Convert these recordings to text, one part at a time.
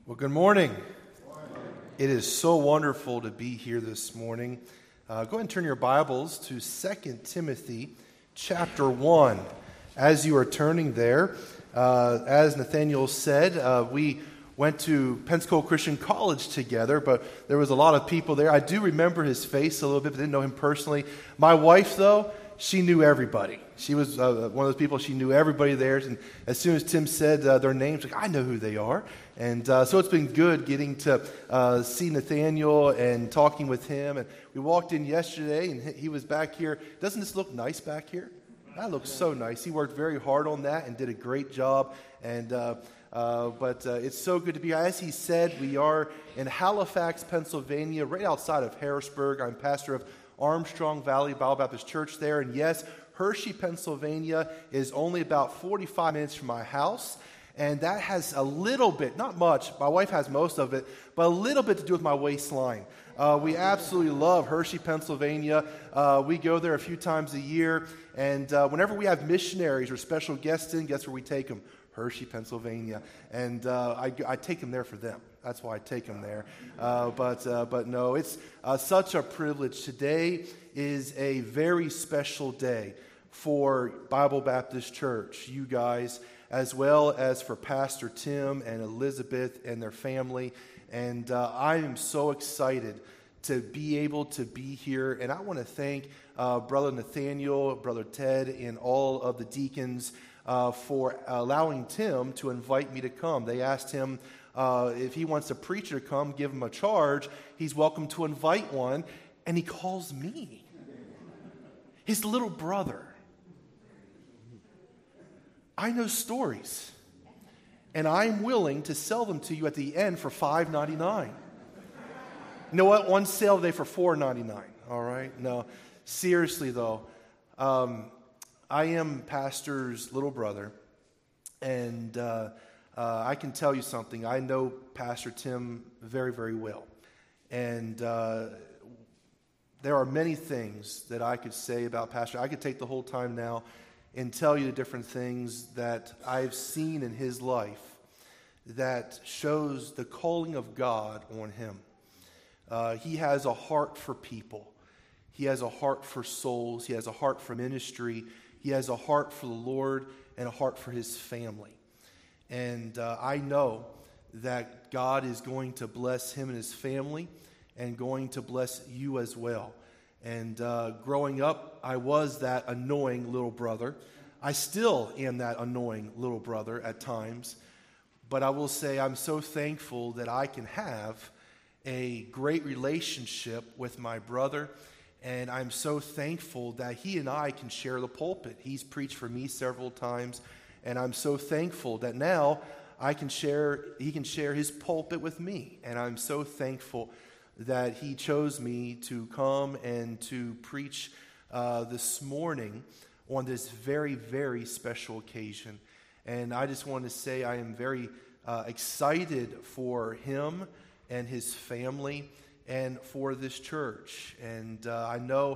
Well, good morning. It is so wonderful to be here this morning. Go ahead and turn your Bibles to 2 Timothy chapter 1. As you are turning there, as Nathaniel said, we went to Pensacola Christian College together, but there was a lot of people there. I do remember his face a little bit, but didn't know him personally. My wife, though, she knew everybody. She was one of those people, she knew everybody there. And as soon as Tim said their names, like, I know who they are. And so it's been good getting to see Nathaniel and talking with him. And we walked in yesterday, and he was back here. Doesn't this look nice back here? That looks so nice. He worked very hard on that and did a great job. And but it's so good to be here. As he said, we are in Halifax, Pennsylvania, right outside of Harrisburg. I'm pastor of Armstrong Valley Bible Baptist Church there. And yes, Hershey, Pennsylvania is only about 45 minutes from my house. And that has a little bit, not much, my wife has most of it, but a little bit to do with my waistline. We absolutely love Hershey, Pennsylvania. We go there a few times a year. And whenever we have missionaries or special guests in, guess where we take them? Hershey, Pennsylvania. And I take them there for them. That's why I take them there. But no, it's such a privilege. Today is a very special day for Bible Baptist Church, you guys, as well as for Pastor Tim and Elizabeth and their family. And I am so excited to be able to be here. And I want to thank Brother Nathaniel, Brother Ted, and all of the deacons for allowing Tim to invite me to come. They asked him if he wants a preacher to come, give him a charge. He's welcome to invite one. And he calls me, his little brother. I know stories, and I'm willing to sell them to you at the end for $5.99. You know what? One sale today for $4.99. All right? No, seriously though, I am Pastor's little brother, and I can tell you something. I know Pastor Tim very, very well, and there are many things that I could say about Pastor. I could take the whole time now and tell you the different things that I've seen in his life that shows the calling of God on him. He has a heart for people. He has a heart for souls. He has a heart for ministry. He has a heart for the Lord and a heart for his family. And I know that God is going to bless him and his family and going to bless you as well. And growing up, I was that annoying little brother. I still am that annoying little brother at times. But I will say I'm so thankful that I can have a great relationship with my brother. And I'm so thankful that he and I can share the pulpit. He's preached for me several times. And I'm so thankful that now he can share his pulpit with me. And I'm so thankful that he chose me to come and to preach this morning on this very, very special occasion. And I just want to say I am very excited for him and his family and for this church. And I know,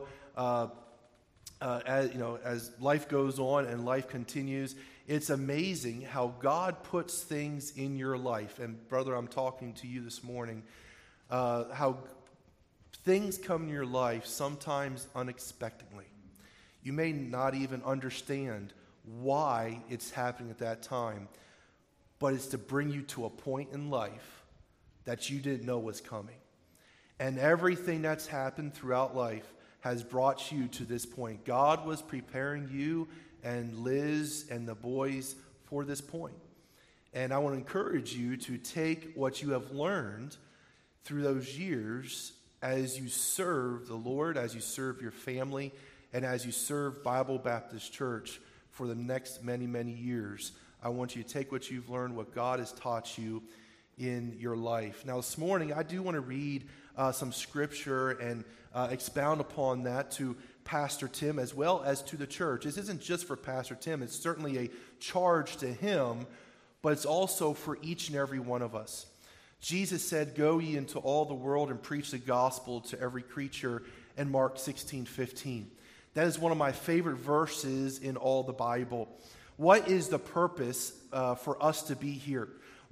as life goes on and life continues, it's amazing how God puts things in your life. And brother, I'm talking to you this morning. How things come in your life sometimes unexpectedly. You may not even understand why it's happening at that time, but it's to bring you to a point in life that you didn't know was coming. And everything that's happened throughout life has brought you to this point. God was preparing you and Liz and the boys for this point. And I want to encourage you to take what you have learned through those years as you serve the Lord, as you serve your family, and as you serve Bible Baptist Church for the next many, many years. I want you to take what you've learned, what God has taught you in your life. Now this morning, I do want to read some scripture and expound upon that to Pastor Tim as well as to the church. This isn't just for Pastor Tim. It's certainly a charge to him, but it's also for each and every one of us. Jesus said, "Go ye into all the world and preach the gospel to every creature," in Mark 16:15. That is one of my favorite verses in all the Bible. What is the purpose for us to be here?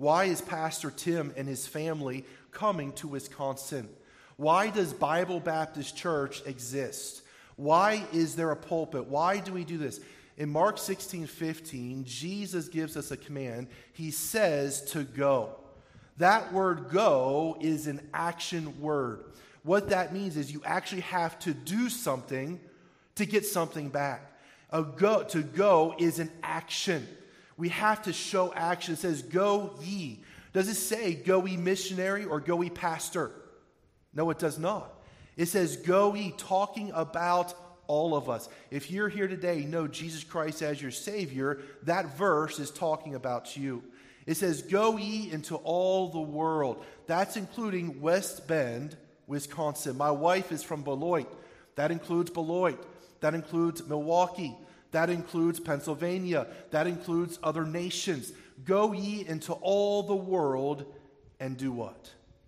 Why is Pastor Tim and his family coming to Wisconsin? Why does Bible Baptist Church exist? Why is there a pulpit? Why do we do this? In Mark 16:15, Jesus gives us a command. He says to go. That word go is an action word. What that means is you actually have to do something to get something back. To go is an action. We have to show action. It says, go ye. Does it say, go ye missionary or go ye pastor? No, it does not. It says, go ye, talking about all of us. If you're here today, know Jesus Christ as your Savior, that verse is talking about you. It says, go ye into all the world. That's including West Bend, Wisconsin. My wife is from Beloit. That includes Beloit. That includes Milwaukee. That includes Pennsylvania. That includes other nations. Go ye into all the world and do what?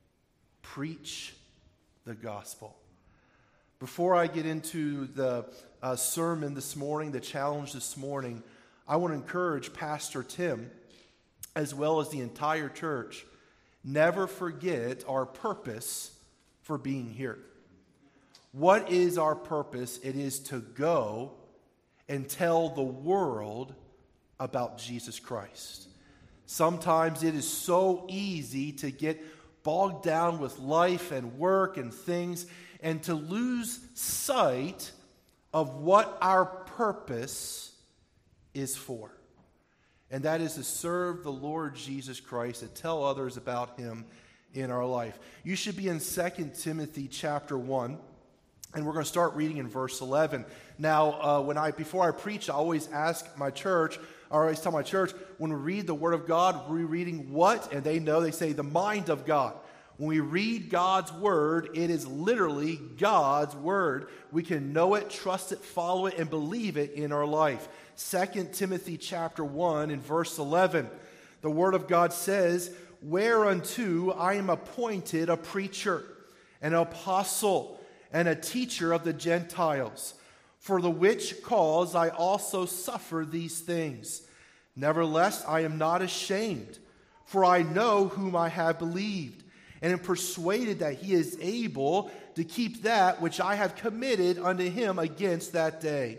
Preach the gospel. Before I get into the sermon this morning, the challenge this morning, I want to encourage Pastor Tim, as well as the entire church, never forget our purpose for being here. What is our purpose? It is to go and tell the world about Jesus Christ. Sometimes it is so easy to get bogged down with life and work and things, and to lose sight of what our purpose is for. And that is to serve the Lord Jesus Christ, to tell others about him in our life. You should be in 2 Timothy chapter 1, and we're going to start reading in verse 11. Now, before I preach, I always ask my church, I always tell my church, when we read the Word of God, we're reading what? And they say the mind of God. When we read God's Word, it is literally God's Word. We can know it, trust it, follow it, and believe it in our life. 2 Timothy chapter 1 in verse 11, the Word of God says, whereunto I am appointed a preacher, an apostle, and a teacher of the Gentiles, for the which cause I also suffer these things. Nevertheless, I am not ashamed, for I know whom I have believed, and am persuaded that he is able to keep that which I have committed unto him against that day.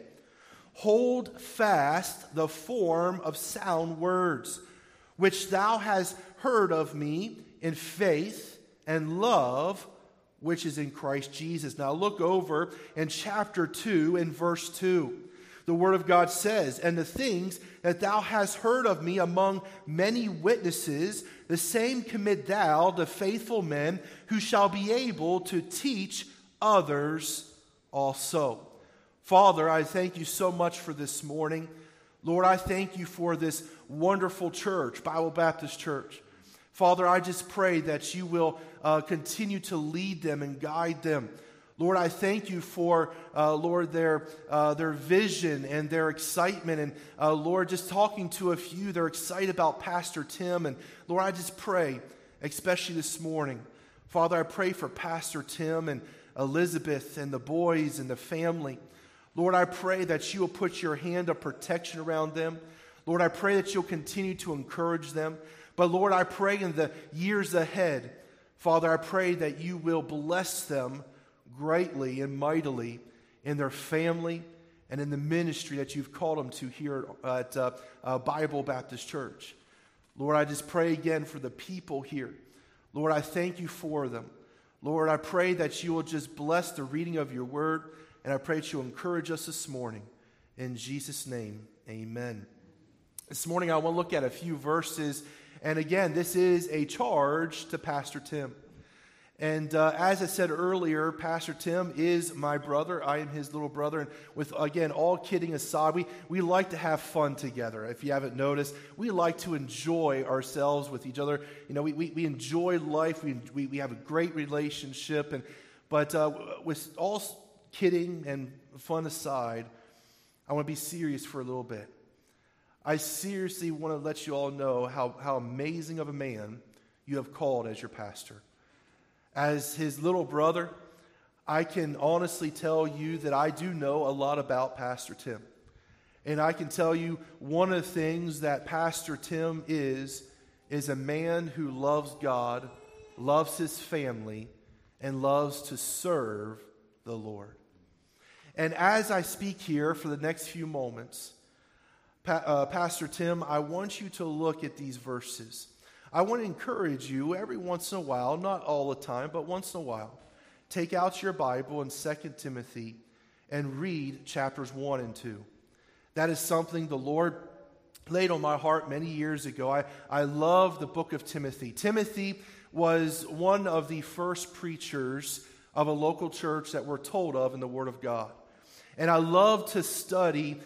Hold fast the form of sound words, which thou hast heard of me in faith and love, which is in Christ Jesus. Now look over in chapter 2 in verse 2. The Word of God says, and the things that thou hast heard of me among many witnesses, the same commit thou to faithful men who shall be able to teach others also. Father, I thank you so much for this morning. Lord, I thank you for this wonderful church, Bible Baptist Church. Father, I just pray that you will continue to lead them and guide them. Lord, I thank you for, Lord, their vision and their excitement. And, Lord, just talking to a few, they're excited about Pastor Tim. And, Lord, I just pray, especially this morning, Father, I pray for Pastor Tim and Elizabeth and the boys and the family. Lord, I pray that you will put your hand of protection around them. Lord, I pray that you'll continue to encourage them. But, Lord, I pray in the years ahead, Father, I pray that you will bless them greatly and mightily in their family and in the ministry that you've called them to here at Bible Baptist Church. Lord, I just pray again for the people here. Lord, I thank you for them. Lord, I pray that you will just bless the reading of your word, and I pray that you'll encourage us this morning. In Jesus' name, amen. This morning I want to look at a few verses, and again, this is a charge to Pastor Tim. And as I said earlier, Pastor Tim is my brother. I am his little brother. And with, again, all kidding aside, we like to have fun together. If you haven't noticed, we like to enjoy ourselves with each other. You know, we enjoy life. We have a great relationship. But with all kidding and fun aside, I want to be serious for a little bit. I seriously want to let you all know how amazing of a man you have called as your pastor. As his little brother, I can honestly tell you that I do know a lot about Pastor Tim. And I can tell you one of the things that Pastor Tim is is a man who loves God, loves his family, and loves to serve the Lord. And as I speak here for the next few moments, Pastor Tim, I want you to look at these verses. I want to encourage you every once in a while, not all the time, but once in a while, take out your Bible in 2 Timothy and read chapters 1 and 2. That is something the Lord laid on my heart many years ago. I love the book of Timothy. Timothy was one of the first preachers of a local church that we're told of in the Word of God. And I love to study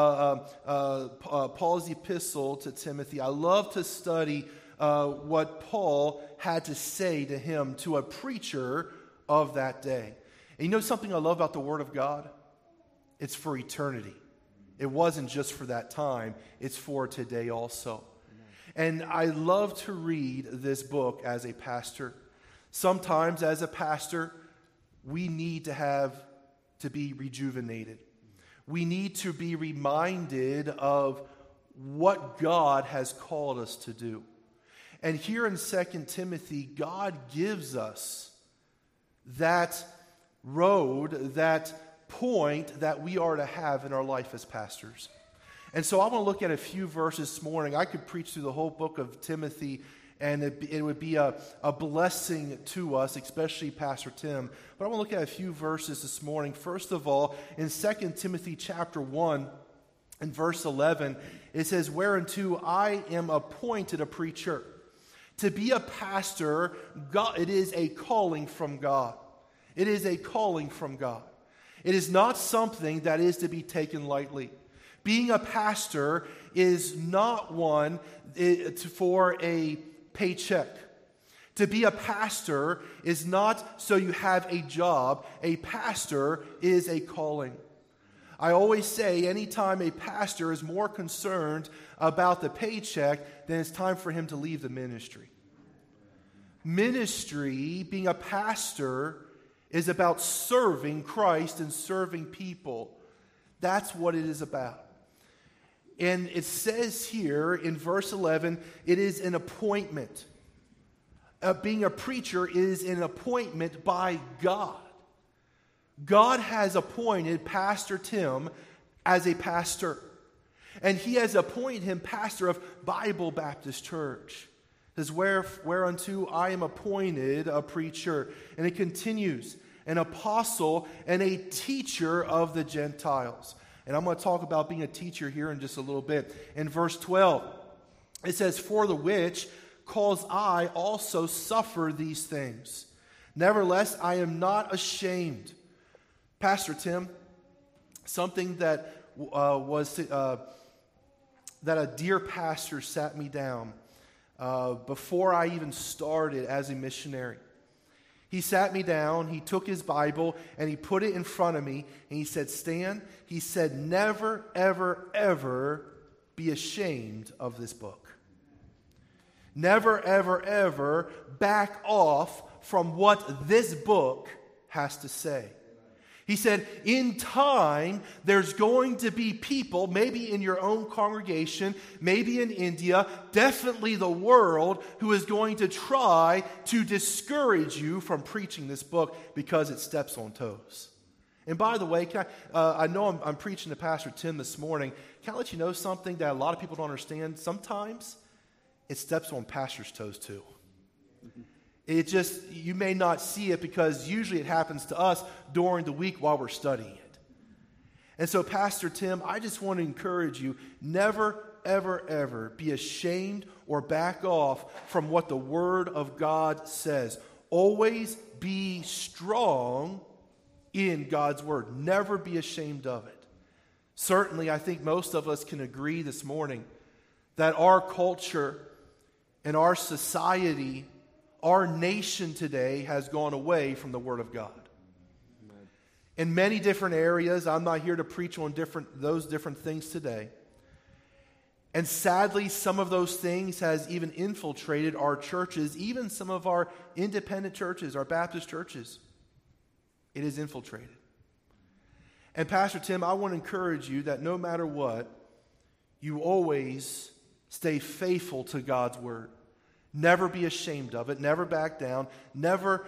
Paul's epistle to Timothy. I love to study what Paul had to say to him, to a preacher of that day. And you know something I love about the Word of God? It's for eternity. It wasn't just for that time. It's for today also. And I love to read this book as a pastor. Sometimes as a pastor, we need to be rejuvenated. We need to be reminded of what God has called us to do. And here in 2 Timothy, God gives us that road, that point that we are to have in our life as pastors. And so I want to look at a few verses this morning. I could preach through the whole book of Timothy, and it would be a blessing to us, especially Pastor Tim. But I want to look at a few verses this morning. First of all, in 2 Timothy chapter 1, in verse 11, it says, "Whereunto I am appointed a preacher." To be a pastor, it is a calling from God. It is a calling from God. It is not something that is to be taken lightly. Being a pastor is not one for a paycheck. To be a pastor is not so you have a job. A pastor is a calling. I always say anytime a pastor is more concerned about the paycheck, then it's time for him to leave the ministry. Ministry, being a pastor, is about serving Christ and serving people. That's what it is about. And it says here in verse 11, it is an appointment. Being a preacher is an appointment by God. God has appointed Pastor Tim as a pastor. And he has appointed him pastor of Bible Baptist Church. It says, whereunto I am appointed a preacher. And it continues, an apostle and a teacher of the Gentiles. And I'm going to talk about being a teacher here in just a little bit. In verse 12, it says, "For the which cause I also suffer these things. Nevertheless, I am not ashamed." Pastor Tim, something that that a dear pastor sat me down before I even started as a missionary. He sat me down, he took his Bible, and he put it in front of me, and he said, "Stan," he said, "never, ever, ever be ashamed of this book. Never, ever, ever back off from what this book has to say." He said, in time, there's going to be people, maybe in your own congregation, maybe in India, definitely the world, who is going to try to discourage you from preaching this book because it steps on toes. And by the way, I know I'm preaching to Pastor Tim this morning. Can I let you know something that a lot of people don't understand? Sometimes it steps on pastor's toes too. It just, you may not see it because usually it happens to us during the week while we're studying it. And so, Pastor Tim, I just want to encourage you, never, ever, ever be ashamed or back off from what the Word of God says. Always be strong in God's Word. Never be ashamed of it. Certainly, I think most of us can agree this morning that our culture and our society, our nation today has gone away from the Word of God. Amen. In many different areas, I'm not here to preach on those different things today. And sadly, some of those things has even infiltrated our churches, even some of our independent churches, our Baptist churches. It is infiltrated. And Pastor Tim, I want to encourage you that no matter what, you always stay faithful to God's Word. Never be ashamed of it. Never back down. Never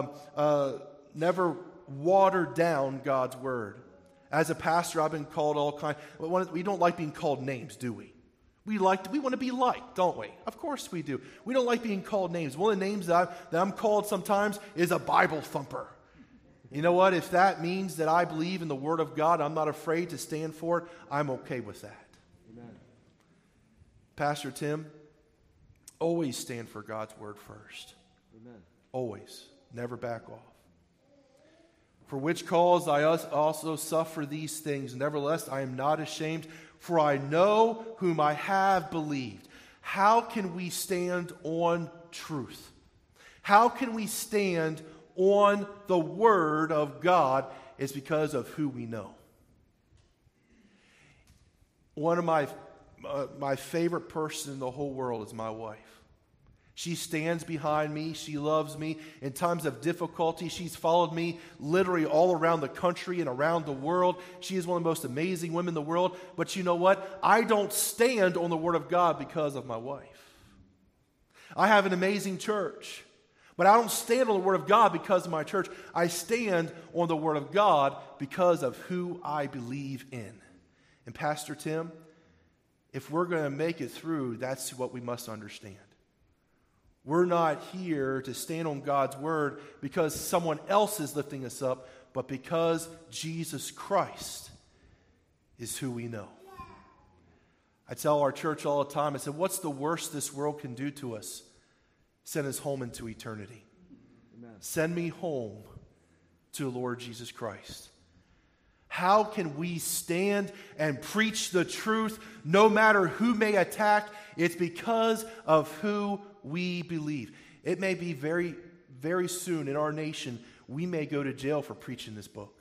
water down God's word. As a pastor, I've been called all kinds. We don't like being called names, do we? We want to be liked, don't we? Of course we do. We don't like being called names. One of the names that I'm called sometimes is a Bible thumper. You know what? If that means that I believe in the Word of God, I'm not afraid to stand for it, I'm okay with that. Amen. Pastor Tim, always stand for God's Word first. Amen. Always. Never back off. For which cause I also suffer these things. Nevertheless, I am not ashamed, for I know whom I have believed. How can we stand on truth? How can we stand on the Word of God? It's because of who we know. One of my favorite person in the whole world is my wife. She stands behind me. She loves me. In times of difficulty, she's followed me literally all around the country and around the world. She is one of the most amazing women in the world. But you know what? I don't stand on the Word of God because of my wife. I have an amazing church. But I don't stand on the Word of God because of my church. I stand on the Word of God because of who I believe in. And Pastor Tim, if we're going to make it through, that's what we must understand. We're not here to stand on God's Word because someone else is lifting us up, but because Jesus Christ is who we know. I tell our church all the time, I said, what's the worst this world can do to us? Send us home into eternity. Amen. Send me home to the Lord Jesus Christ. How can we stand and preach the truth no matter who may attack? It's because of who we believe. It may be very, very soon in our nation, we may go to jail for preaching this book.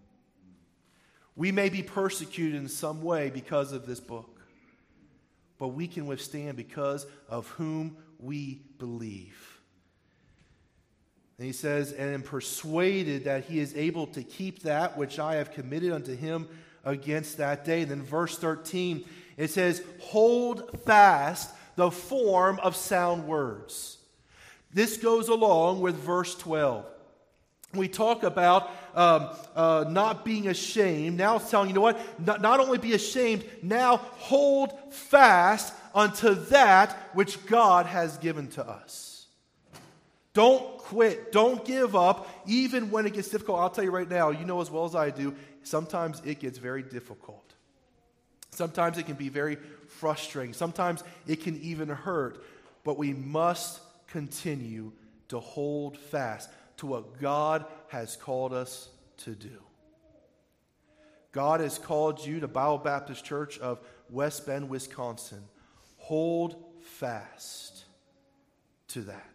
We may be persecuted in some way because of this book. But we can withstand because of whom we believe. And he says, and am persuaded that he is able to keep that which I have committed unto him against that day. And then verse 13, it says, hold fast the form of sound words. This goes along with verse 12. We talk about not being ashamed. Now it's telling you know what? Not only be ashamed, now hold fast unto that which God has given to us. Don't quit. Don't give up, even when it gets difficult. I'll tell you right now, you know as well as I do, sometimes it gets very difficult. Sometimes it can be very frustrating. Sometimes it can even hurt. But we must continue to hold fast to what God has called us to do. God has called you to Bible Baptist Church of West Bend, Wisconsin. Hold fast to that.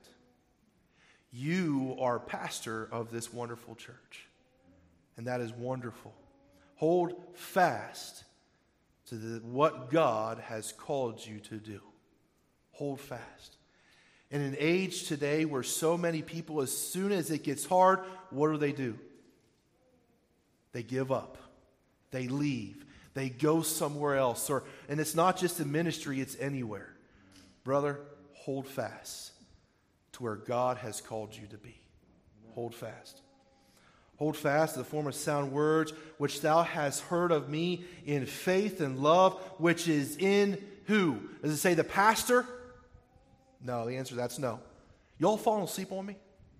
You are pastor of this wonderful church. And that is wonderful. Hold fast to what God has called you to do. Hold fast. In an age today where so many people, as soon as it gets hard, what do? They give up. They leave. They go somewhere else. And it's not just in ministry, it's anywhere. Brother, hold fast to where God has called you to be. Hold fast. Hold fast to the form of sound words, which thou hast heard of me in faith and love, which is in who? Does it say the pastor? No, the answer to that's no. Y'all falling asleep on me?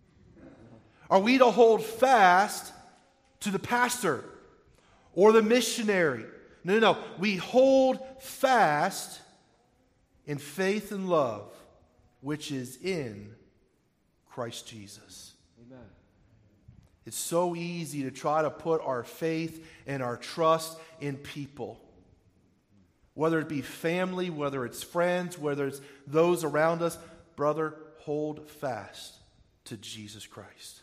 Are we to hold fast to the pastor or the missionary? No. We hold fast in faith and love, which is in Christ Jesus. Amen. It's so easy to try to put our faith and our trust in people. Whether it be family, whether it's friends, whether it's those around us, brother, hold fast to Jesus Christ.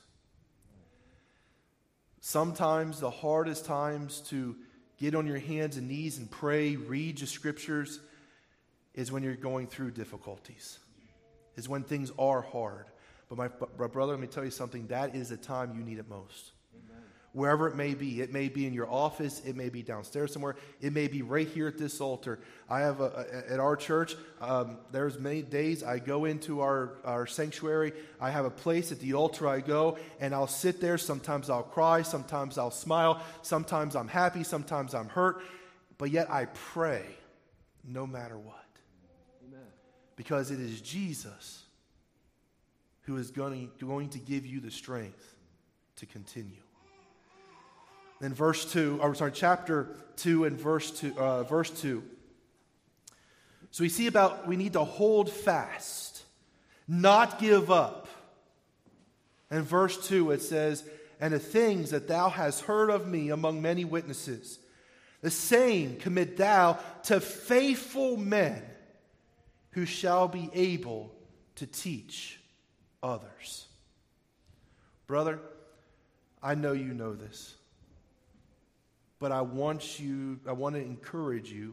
Sometimes the hardest times to get on your hands and knees and pray, read the scriptures, is when you're going through difficulties, is when things are hard. But my brother, let me tell you something, that is the time you need it most. Amen. wherever it may be. It may be in your office. It may be downstairs somewhere. It may be right here at this altar. I have at our church, there's many days I go into our sanctuary. I have a place at the altar I go, and I'll sit there. Sometimes I'll cry. Sometimes I'll smile. Sometimes I'm happy. Sometimes I'm hurt. But yet I pray no matter what. Amen. Because it is Jesus who is going to give you the strength to continue. In chapter 2 and verse 2. So we see we need to hold fast, not give up. In verse 2 it says, "And the things that thou hast heard of me among many witnesses, the same commit thou to faithful men who shall be able to teach others." Brother, I know you know this, but I want to encourage you,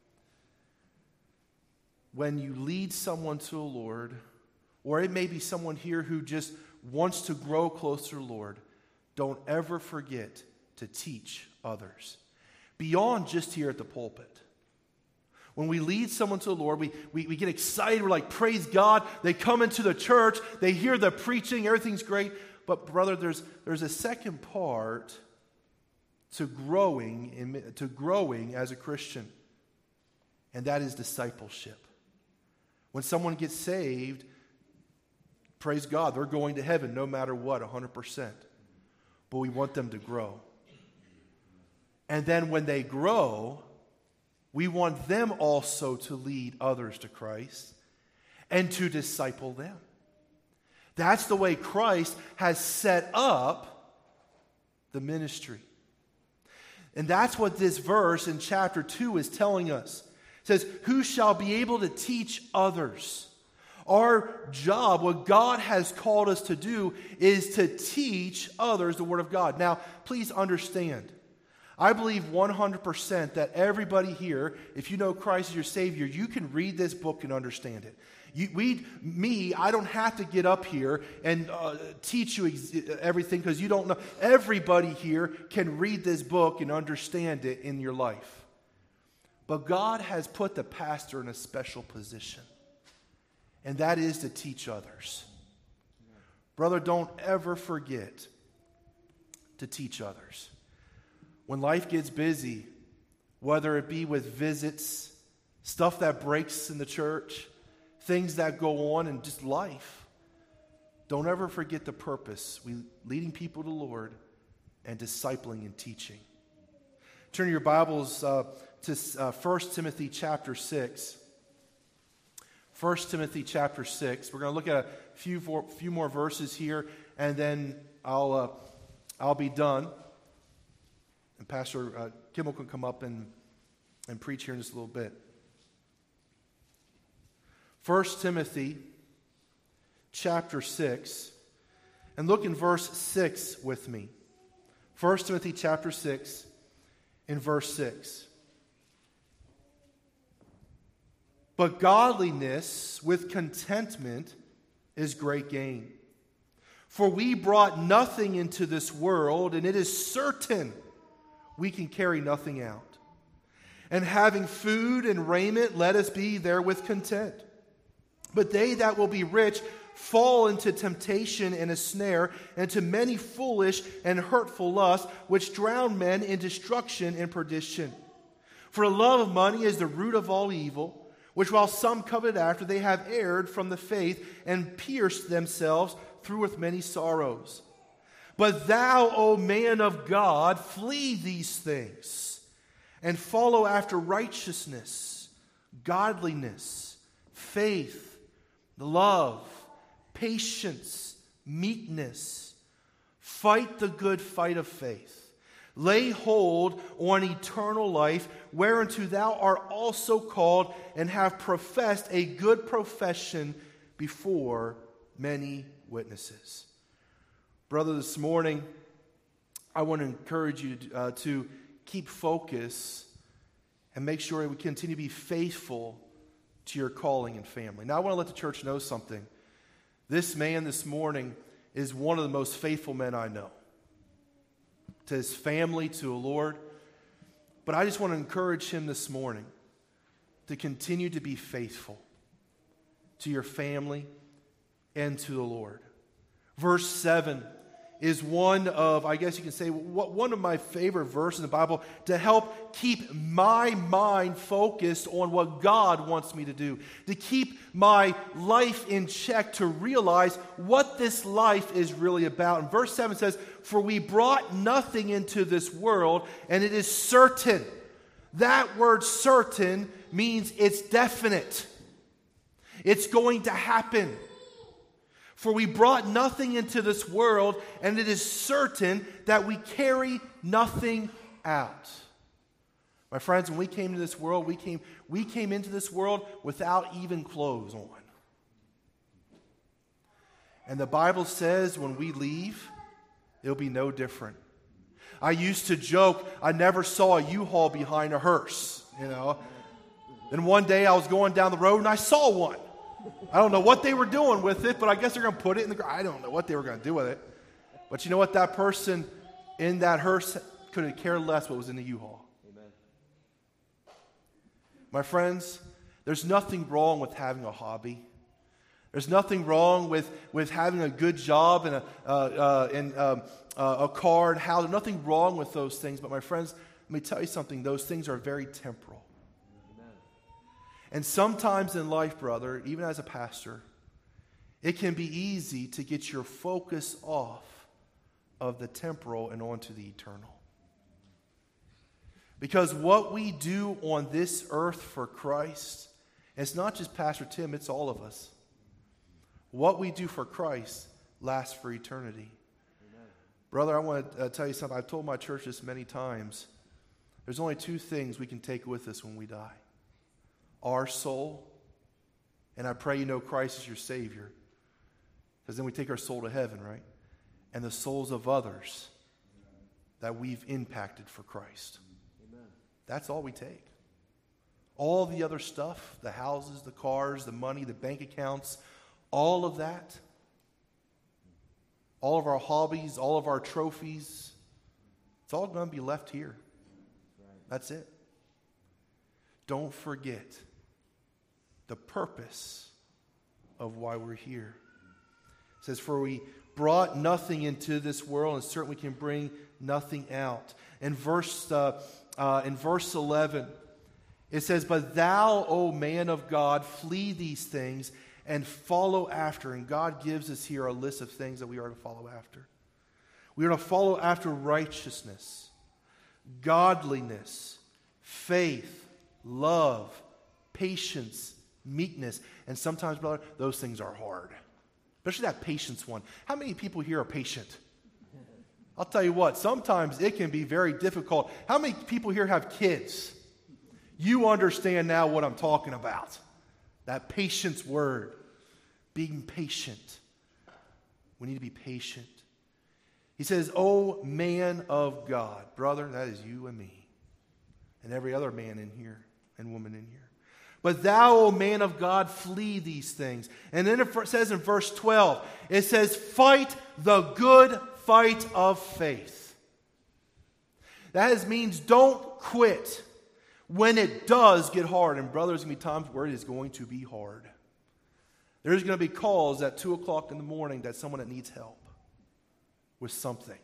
when you lead someone to the Lord, or it may be someone here who just wants to grow closer to the Lord, don't ever forget to teach others. Beyond just here at the pulpit. When we lead someone to the Lord, we get excited. We're like, praise God. They come into the church. They hear the preaching. Everything's great. But brother, there's a second part to growing as a Christian. And that is discipleship. When someone gets saved, praise God, they're going to heaven no matter what, 100%. But we want them to grow. And then when they grow, we want them also to lead others to Christ and to disciple them. That's the way Christ has set up the ministry. And that's what this verse in chapter 2 is telling us. It says, "Who shall be able to teach others?" Our job, what God has called us to do, is to teach others the Word of God. Now, please understand, I believe 100% that everybody here, if you know Christ as your Savior, you can read this book and understand it. I don't have to get up here and teach you everything, because you don't know. Everybody here can read this book and understand it in your life. But God has put the pastor in a special position, and that is to teach others. Brother, don't ever forget to teach others. When life gets busy, whether it be with visits, stuff that breaks in the church, things that go on in just life, don't ever forget the purpose. Leading people to the Lord and discipling and teaching. Turn your Bibles to 1 Timothy chapter 6. 1 Timothy chapter 6. We're going to look at a few more verses here, and then I'll be done. And Pastor Kimmel can come up and preach here in just a little bit. 1 Timothy chapter 6. And look in verse 6 with me. 1 Timothy chapter 6 in verse 6. "But godliness with contentment is great gain. For we brought nothing into this world, and it is certain we can carry nothing out. And having food and raiment, let us be therewith content. But they that will be rich fall into temptation and a snare, and to many foolish and hurtful lusts, which drown men in destruction and perdition. For the love of money is the root of all evil, which while some covet after, they have erred from the faith and pierced themselves through with many sorrows. But thou, O man of God, flee these things, and follow after righteousness, godliness, faith, love, patience, meekness. Fight the good fight of faith. Lay hold on eternal life, whereunto thou art also called, and have professed a good profession before many witnesses." Brother, this morning, I want to encourage you to keep focus and make sure we continue to be faithful to your calling and family. Now, I want to let the church know something. This man this morning is one of the most faithful men I know. to his family, to the Lord. But I just want to encourage him this morning to continue to be faithful to your family and to the Lord. Verse 7 is one of, I guess you can say, one of my favorite verses in the Bible to help keep my mind focused on what God wants me to do, to keep my life in check, to realize what this life is really about. And verse 7 says, "For we brought nothing into this world, and it is certain." That word certain means it's definite. It's going to happen. For we brought nothing into this world, and it is certain that we carry nothing out. My friends, when we came to this world, we came into this world without even clothes on. And the Bible says when we leave, it'll be no different. I used to joke, I never saw a U-Haul behind a hearse, Then one day I was going down the road and I saw one. I don't know what they were doing with it, but I guess they're going to put it in the ground. I don't know what they were going to do with it. But you know what? That person in that hearse could have cared less what was in the U-Haul. Amen. My friends, there's nothing wrong with having a hobby. There's nothing wrong with having a good job and a car and house. There's nothing wrong with those things. But my friends, let me tell you something. Those things are very temporal. And sometimes in life, brother, even as a pastor, it can be easy to get your focus off of the temporal and onto the eternal. Because what we do on this earth for Christ, and it's not just Pastor Tim, it's all of us. What we do for Christ lasts for eternity. Amen. Brother, I want to tell you something. I've told my church this many times. There's only two things we can take with us when we die. Our soul, and I pray you know Christ is your Savior, because then we take our soul to heaven, right? And the souls of others that we've impacted for Christ. Amen. That's all we take. All the other stuff, the houses, the cars, the money, the bank accounts, all of that, all of our hobbies, all of our trophies, it's all going to be left here. That's it. Don't forget the purpose of why we're here. It says, "For we brought nothing into this world, and certainly can bring nothing out." In verse 11, it says, "But thou, O man of God, flee these things and follow after." And God gives us here a list of things that we are to follow after. We are to follow after righteousness, godliness, faith, love, patience, meekness. And sometimes, brother, those things are hard. Especially that patience one. How many people here are patient? I'll tell you what, sometimes it can be very difficult. How many people here have kids? You understand now what I'm talking about. That patience word. Being patient. We need to be patient. He says, "O man of God." Brother, that is you and me. And every other man in here and woman in here. "But thou, O man of God, flee these things." And then it says in verse 12, it says, "Fight the good fight of faith." That means don't quit when it does get hard. And brother, there's going to be times where it is going to be hard. There's going to be calls at 2 o'clock in the morning that someone that needs help with something.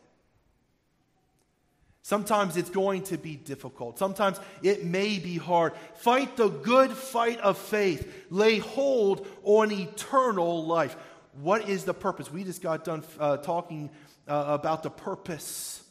Sometimes it's going to be difficult. Sometimes it may be hard. Fight the good fight of faith. Lay hold on eternal life. What is the purpose? We just got done talking about the purpose.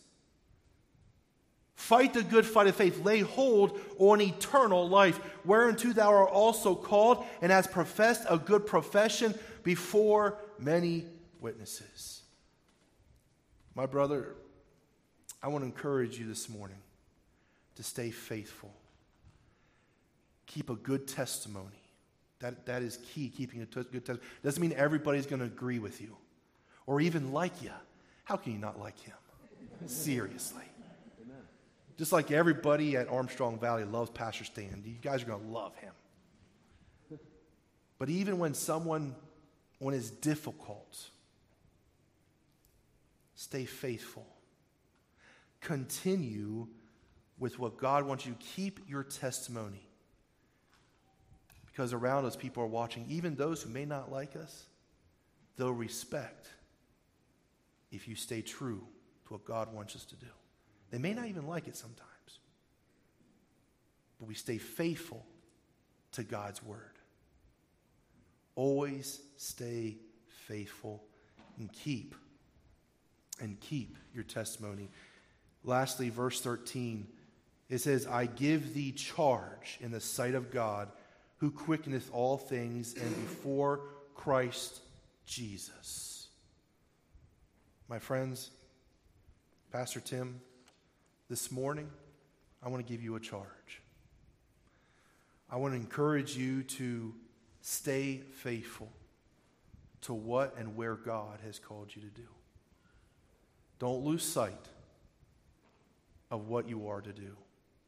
Fight the good fight of faith. Lay hold on eternal life, whereunto thou art also called, and hast professed a good profession before many witnesses. My brother, I want to encourage you this morning to stay faithful. Keep a good testimony. That is key, keeping a good testimony. Doesn't mean everybody's going to agree with you or even like you. How can you not like him? Seriously. Amen. Just like everybody at Armstrong Valley loves Pastor Stan. You guys are going to love him. But even when is difficult, stay faithful. continue with what God wants you to keep your testimony. Because around us, people are watching. Even those who may not like us, they'll respect if you stay true to what God wants us to do. They may not even like it sometimes, but we stay faithful to God's word. Always stay faithful and keep your testimony. Lastly, verse 13, it says, I give thee charge in the sight of God, who quickeneth all things, and before Christ Jesus. My friends, Pastor Tim, this morning, I want to give you a charge. I want to encourage you to stay faithful to what and where God has called you to do. Don't lose sight of what you are to do.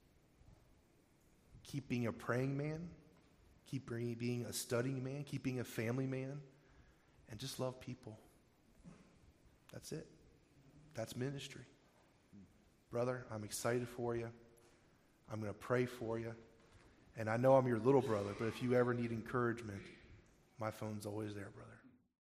Keep being a praying man. Keep being a studying man. Keep being a family man. And just love people. That's it. That's ministry. Brother, I'm excited for you. I'm going to pray for you. And I know I'm your little brother, but if you ever need encouragement, my phone's always there, brother.